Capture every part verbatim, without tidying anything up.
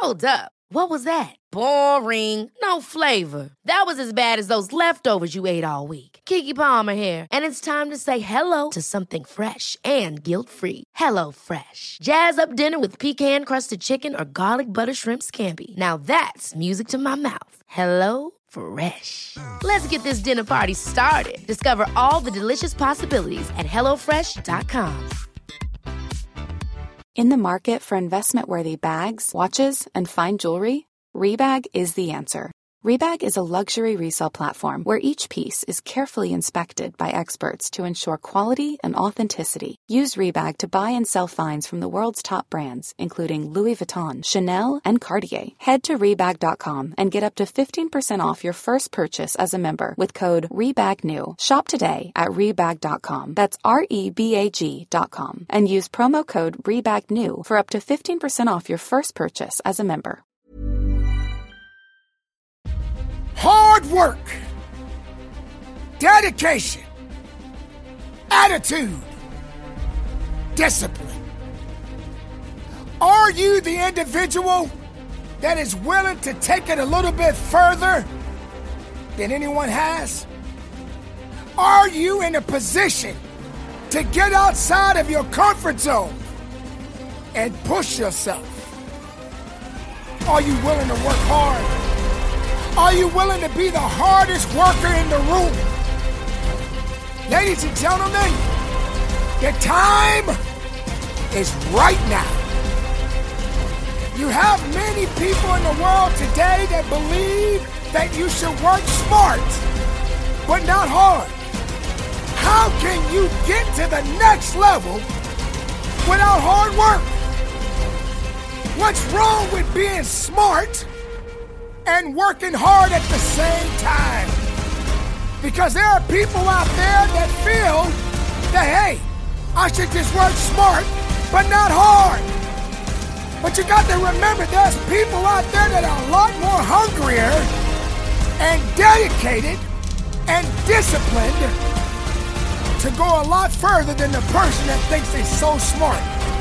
Hold up. What was that? Boring. No flavor. That was as bad as those leftovers you ate all week. Keke Palmer here. And it's time to say hello to something fresh and guilt-free. Hello Fresh. Jazz up dinner with pecan-crusted chicken or garlic butter shrimp scampi. Now that's music to my mouth. Hello Fresh. Let's get this dinner party started. Discover all the delicious possibilities at hello fresh dot com. In the market for investment-worthy bags, watches, and fine jewelry, Rebag is the answer. Rebag is a luxury resale platform where each piece is carefully inspected by experts to ensure quality and authenticity. Use Rebag to buy and sell finds from the world's top brands, including Louis Vuitton, Chanel, and Cartier. Head to Rebag dot com and get up to fifteen percent off your first purchase as a member with code REBAGNEW. Shop today at Rebag dot com. That's R E B A G dot com. And use promo code REBAGNEW for up to fifteen percent off your first purchase as a member. Hard work, dedication, attitude, discipline. Are you the individual that is willing to take it a little bit further than anyone has? Are you in a position to get outside of your comfort zone and push yourself? Are you willing to work hard? Are you willing to be the hardest worker in the room? Ladies and gentlemen, the time is right now. You have many people in the world today that believe that you should work smart, but not hard. How can you get to the next level without hard work? What's wrong with being smart and working hard at the same time? Because there are people out there that feel that, hey, I should just work smart, but not hard. But you got to remember, there's people out there that are a lot more hungrier and dedicated and disciplined to go a lot further than the person that thinks they're so smart.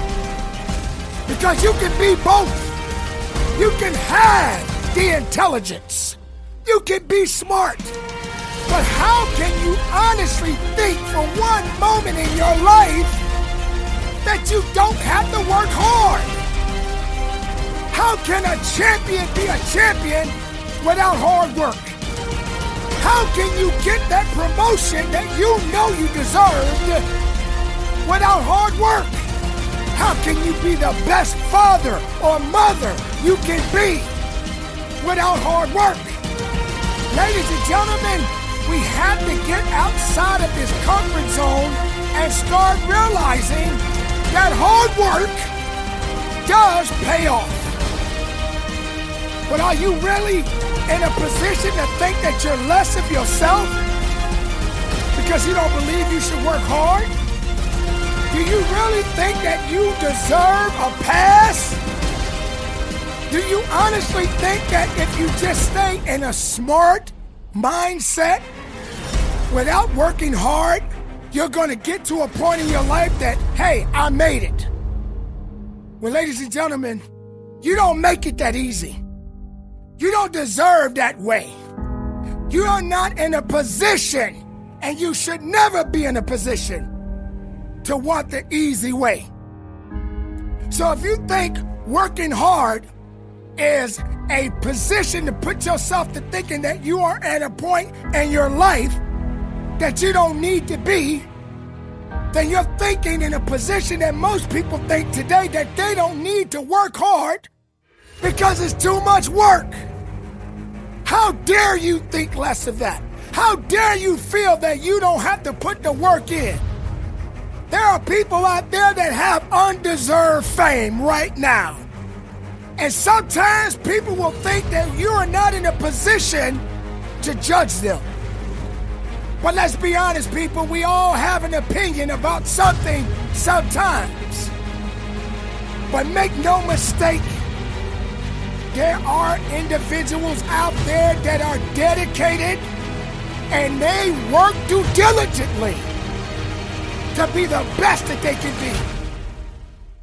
Because you can be both. You can have the intelligence. You can be smart. But how can you honestly think for one moment in your life that you don't have to work hard? How can a champion be a champion without hard work? How can you get that promotion that you know you deserved without hard work? How can you be the best father or mother you can be without hard work? Ladies and gentlemen, we have to get outside of this comfort zone and start realizing that hard work does pay off. But are you really in a position to think that you're less of yourself because you don't believe you should work hard? Do you really think that you deserve a pass? Do you honestly think that if you just stay in a smart mindset without working hard, you're going to get to a point in your life that, hey, I made it? Well, ladies and gentlemen, you don't make it that easy. You don't deserve that way. You are not in a position, and you should never be in a position to want the easy way. So if you think working hard is a position to put yourself to thinking that you are at a point in your life that you don't need to be, then you're thinking in a position that most people think today that they don't need to work hard because it's too much work. How dare you think less of that? How dare you feel that you don't have to put the work in? There are people out there that have undeserved fame right now. And sometimes people will think that you are not in a position to judge them. But let's be honest, people, we all have an opinion about something sometimes. But make no mistake, there are individuals out there that are dedicated and they work due diligently to be the best that they can be.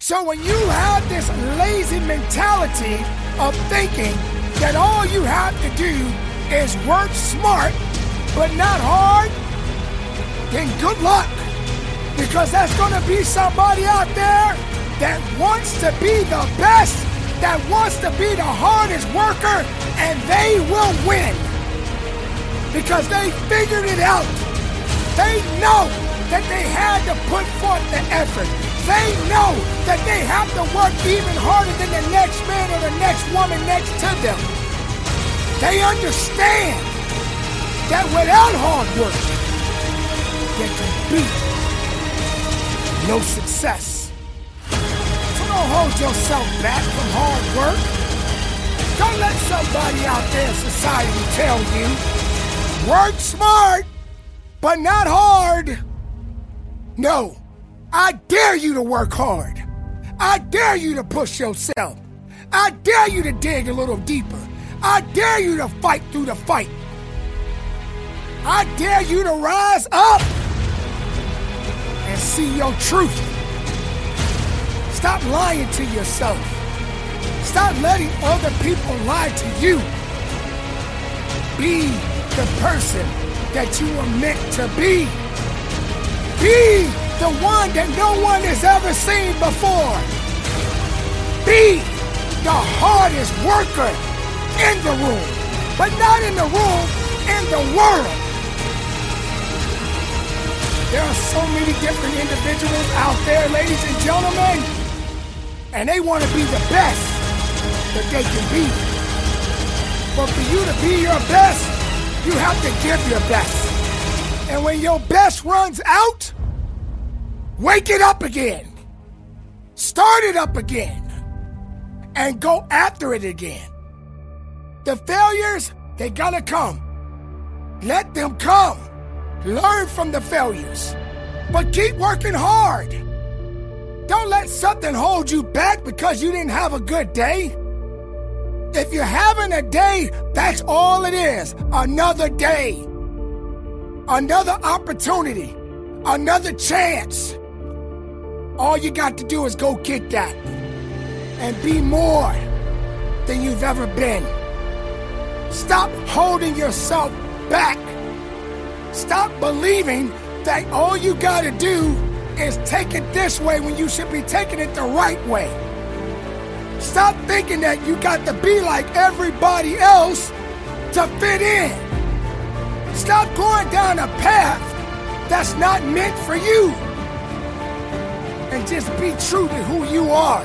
So when you have this lazy mentality of thinking that all you have to do is work smart but not hard, then good luck. Because there's gonna be somebody out there that wants to be the best, that wants to be the hardest worker, and they will win. Because they figured it out. They know that they had to put forth the effort. They know that they have to work even harder than the next man or the next woman next to them. They understand that without hard work, they can beat no success. So don't hold yourself back from hard work. Don't let somebody out there in society tell you, work smart, but not hard. No, I dare you to work hard. I dare you to push yourself. I dare you to dig a little deeper. I dare you to fight through the fight. I dare you to rise up and see your truth. Stop lying to yourself. Stop letting other people lie to you. Be the person that you were meant to be. Be the one that no one has ever seen before. Be the hardest worker in the room, but not in the room, in the world. There are so many different individuals out there, ladies and gentlemen, and they want to be the best that they can be. But for you to be your best, you have to give your best. And when your best runs out, wake it up again. Start it up again. And go after it again. The failures, they gotta come. Let them come. Learn from the failures. But keep working hard. Don't let something hold you back because you didn't have a good day. If you're having a day, that's all it is. Another day. Another opportunity. Another chance. All you got to do is go get that. And be more than you've ever been. Stop holding yourself back. Stop believing that all you gotta do is take it this way when you should be taking it the right way. Stop thinking that you got to be like everybody else to fit in. Stop going down a path that's not meant for you. And just be true to who you are.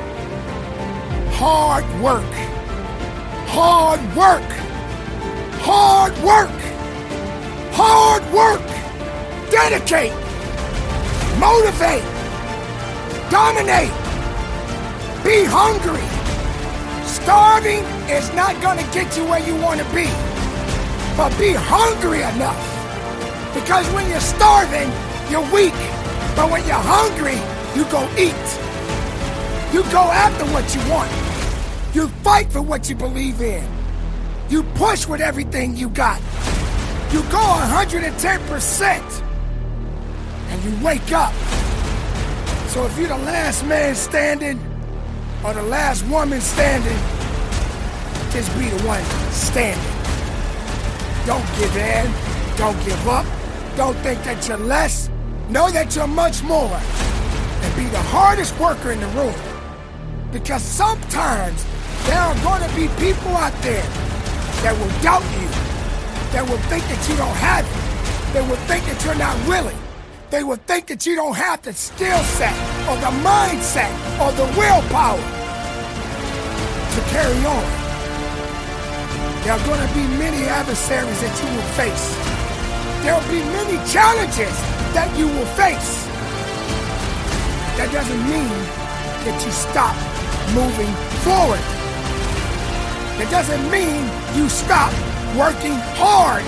Hard work. Hard work. Hard work. Hard work. Dedicate. Motivate. Dominate. Be hungry. Starving is not going to get you where you want to be. But be hungry enough. Because when you're starving, you're weak. But when you're hungry, you go eat. You go after what you want. You fight for what you believe in. You push with everything you got. You go one hundred ten percent. And you wake up. So if you're the last man standing or the last woman standing, just be the one standing. Don't give in. Don't give up. Don't think that you're less. Know that you're much more. And be the hardest worker in the room. Because sometimes there are going to be people out there that will doubt you, that will think that you don't have it, they will think that you're not willing, they will think that you don't have the skill set or the mindset or the willpower to carry on. There are going to be many adversaries that you will face. There will be many challenges that you will face. That doesn't mean that you stop moving forward. It doesn't mean you stop working hard.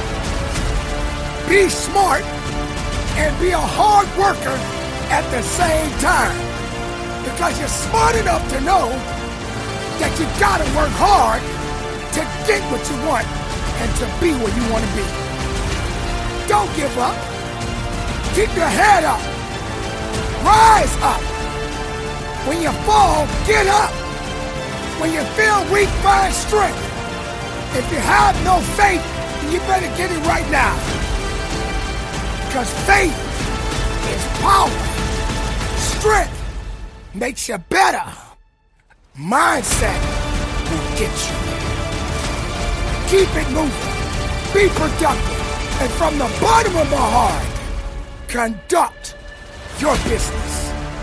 Be smart and be a hard worker at the same time. Because you're smart enough to know that you gotta work hard to get what you want and to be where you want to be. Don't give up. Keep your head up. Rise up. When you fall, get up. When you feel weak, find strength. If you have no faith, then you better get it right now. Because faith is power. Strength makes you better. Mindset will get you there. Keep it moving. Be productive. And from the bottom of my heart, conduct your business.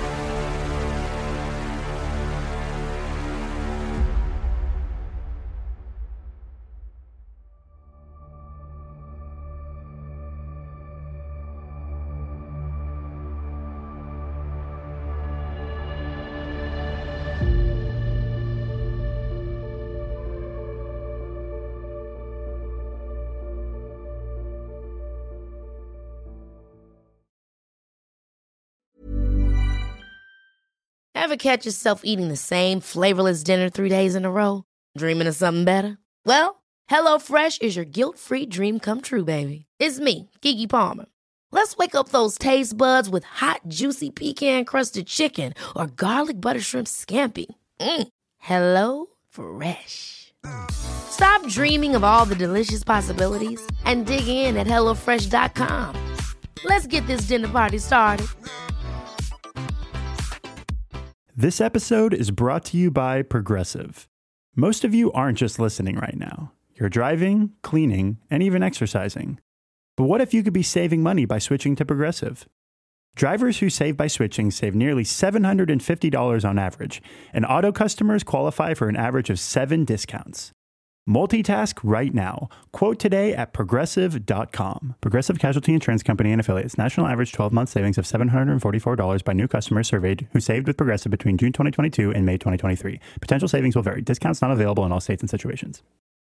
Ever catch yourself eating the same flavorless dinner three days in a row? Dreaming of something better? Well, HelloFresh is your guilt-free dream come true, baby. It's me, Keke Palmer. Let's wake up those taste buds with hot, juicy pecan-crusted chicken or garlic butter shrimp scampi. Mm. Hello Fresh. Stop dreaming of all the delicious possibilities and dig in at hello fresh dot com. Let's get this dinner party started. This episode is brought to you by Progressive. Most of you aren't just listening right now. You're driving, cleaning, and even exercising. But what if you could be saving money by switching to Progressive? Drivers who save by switching save nearly seven hundred fifty dollars on average, and auto customers qualify for an average of seven discounts. Multitask right now. Quote today at progressive dot com. Progressive Casualty Insurance Company and Affiliates. National average twelve-month savings of seven hundred forty-four dollars by new customers surveyed who saved with Progressive between June twenty twenty-two and May twenty twenty-three. Potential savings will vary. Discounts not available in all states and situations.